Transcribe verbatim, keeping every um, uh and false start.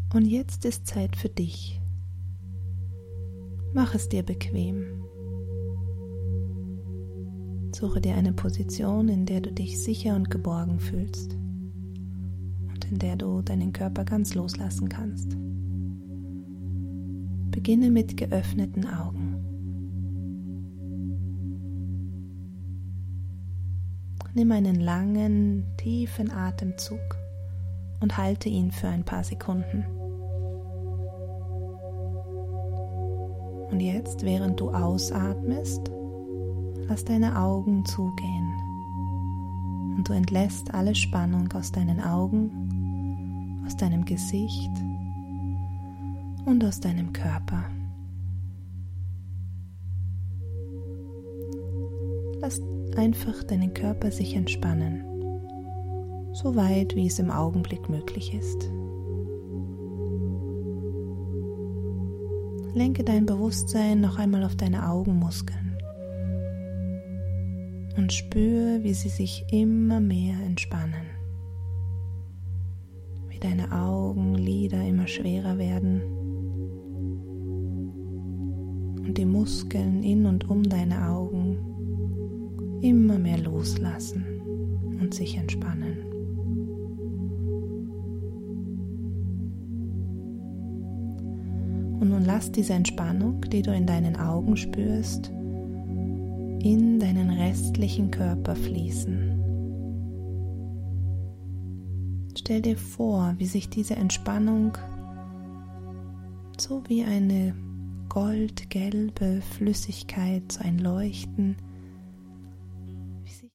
Und jetzt ist Zeit für dich. Mach es dir bequem. Suche dir eine Position, in der du dich sicher und geborgen fühlst und in der du deinen Körper ganz loslassen kannst. Beginne mit geöffneten Augen. Nimm einen langen, tiefen Atemzug und halte ihn für ein paar Sekunden. Und jetzt, während du ausatmest, lass deine Augen zugehen und du entlässt alle Spannung aus deinen Augen, aus deinem Gesicht und aus deinem Körper. Lass einfach deinen Körper sich entspannen, so weit wie es im Augenblick möglich ist. Lenke dein Bewusstsein noch einmal auf deine Augenmuskeln und spüre, wie sie sich immer mehr entspannen, wie deine Augenlider immer schwerer werden und die Muskeln in und um deine Augen immer mehr loslassen und sich entspannen. Und nun lass diese Entspannung, die du in deinen Augen spürst, in deinen restlichen Körper fließen. Stell dir vor, wie sich diese Entspannung so wie eine goldgelbe Flüssigkeit, so ein Leuchten,